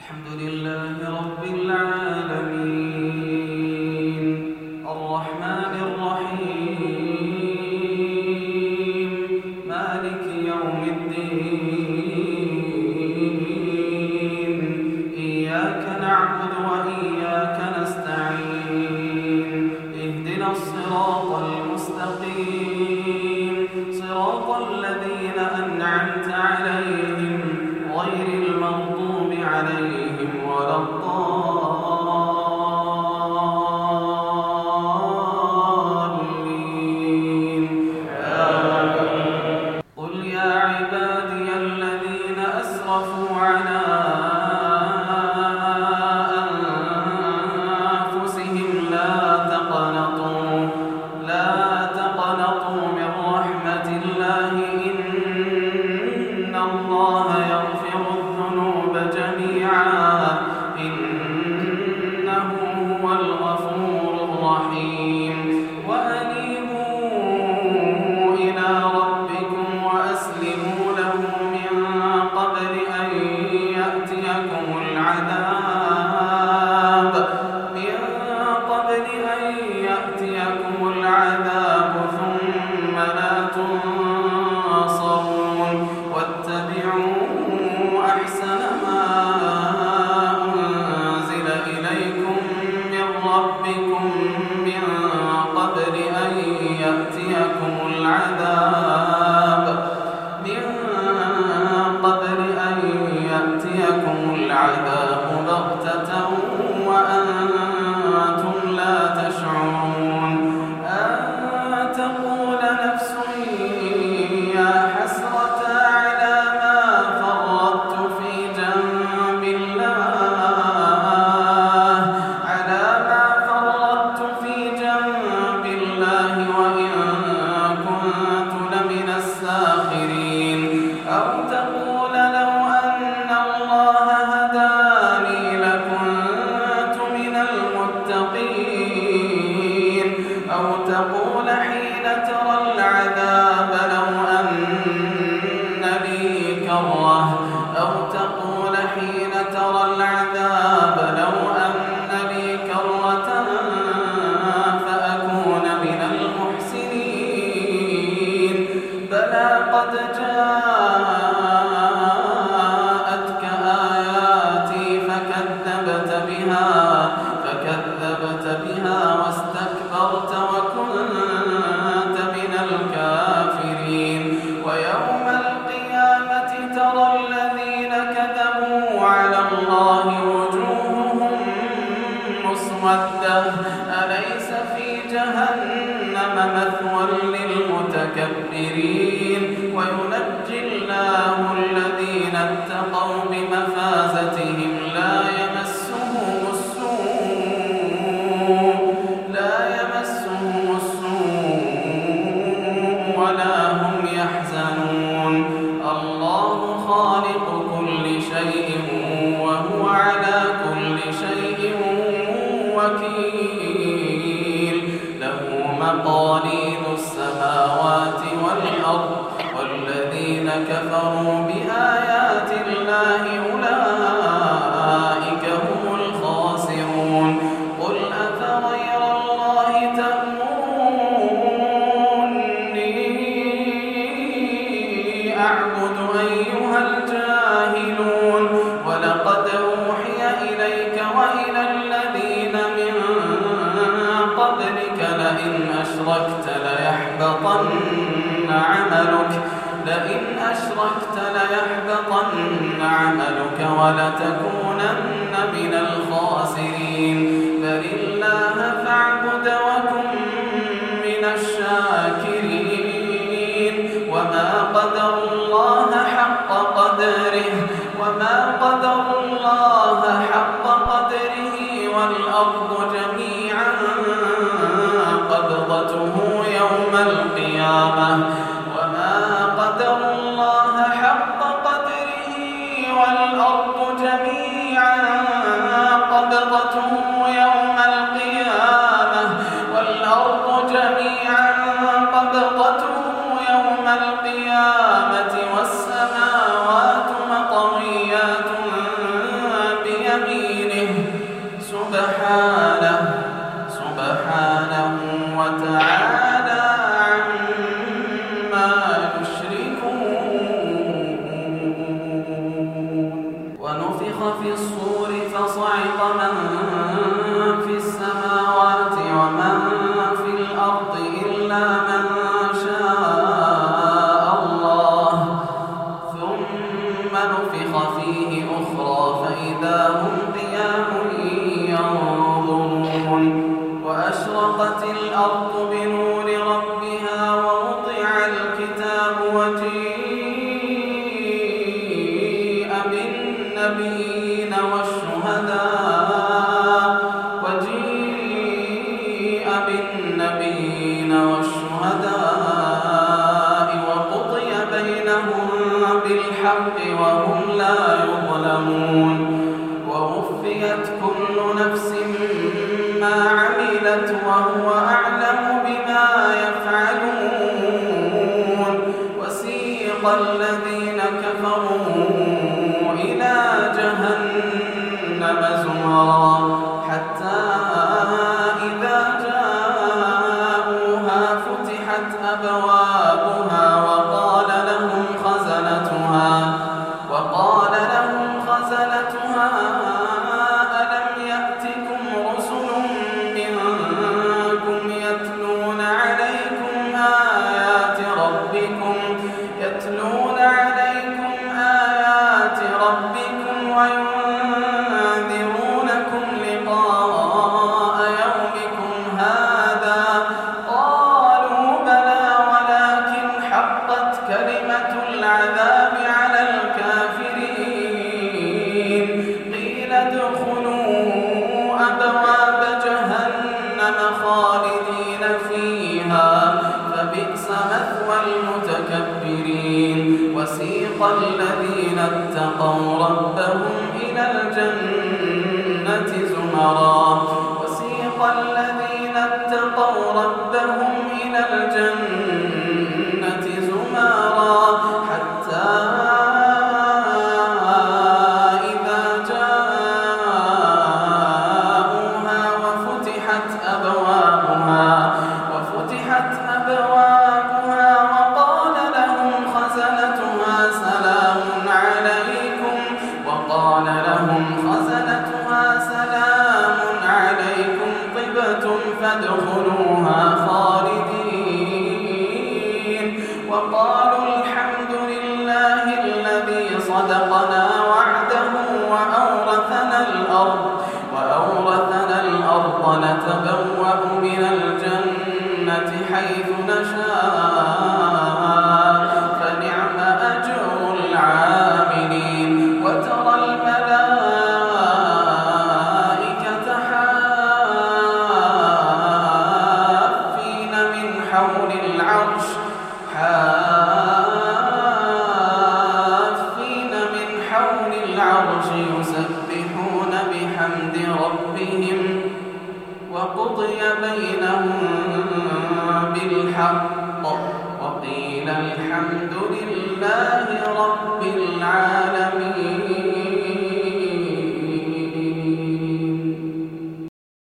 الحمد لله رب العالمين الرحمن الرحيم مالك يوم الدين إياك نعبد وإياك نستعين اهدنا الصراط المستقيم صراط الذين أنعمت عليهم غير المغضوب عليهم ولا الضالين قل يا عبادي الذين أسرفوا على أنفسهم لا تقنطوا من رحمة الله إن الله يغفر الذنوب جميعا إنه هو الغفور الرحيم وأنيبوا إلى ربكم وأسلموا له من قبل أن يأتيكم العذاب ثم لا تنصرون واتبعوا أحسن ما أنزل إليكم من ربكم من قبل أن يأتيكم العذاب بغتة وأنتم لا تشعرون أن تقول نفس يا حسرة على ما فرطت في جنب الله وإن كنت لمن الساخرين أو تقول لو أن الله هداني لكنت من المتقين أو تقول حين ترى العذاب لو أن لي كرة فأكون من المحسنين بلى قد جاءتك آياتي فكذبت بها واستكبرت وكنت من الكافرين ويوم القيامة ترى الذين كذبوا على الله وجوههم مسودة أليس في جهنم مثوى للمتكبرين وينجي الله الذين اتقوا بمفازتهم لا يمسهم السوء ولا هم يحزنون الله خالق كل شيء وهو على كل شيء وكيل له مقاليد السماوات والأرض والذين كفروا بآيات الله أولئك هم الخاسرون قل أفغير الله تأمروني أعبد أيها الجاهلون ولقد أوحي إليك وإلى الذين من قبلك لئن أشركت ليحبطن عملك ولتكونن من الخاسرين بل الله فاعبد وكن من الشاكرين وما قدروا الله حق قدره والأرض جميعا قبضته يوم القيامة وما قدروا الله حق قدره والأرض جميعا قبضته يوم القيامة والسماوات مطويات ونفخ في الصور فصعق من في السماوات ومن في الأرض إلا من شاء الله ثم نفخ فيه أخرى فإذا هم قيام ينظرون وأشرقت الأرض بنور ربها ووضع الكتاب وجيء بالنبيين والشهداء وقضي بينهم بالحق وهم لا يظلمون ووفيت كل نفس ما عملت وهو أعلم بما يفعلون وسيق الذين كفروا إلى جهنم زمرا حتى إذا جاءوها فتحت أبوابها وقال لهم خزنتها ألم يأتكم رسل منكم يتلون عليكم آيات ربكم وينذرونكم لقاء يومكم هذا قالوا بلى ولكن حقت كلمة العذاب على الكافرين قيل ادخلوا أبواب جهنم خالدين فيها فبئس مثوى المتكبرين وسيق الذين اتقوا ربهم إلى الجنة زمرا حتى إذا جاءوها وفتحت أبوابها وقال لهم خزنتها سلام عليكم طبتم فادخلوها خالدين وقالوا الحمد لله الذي صدقنا وعده وأورثنا الأرض نتبوأ من الجنة حيث نشاء فنعم أجر العاملين وترى الملائكة حافين من حول العرش يسبحون بحمد ربهم وقضي بينهم بالحق وقيل الحمد لله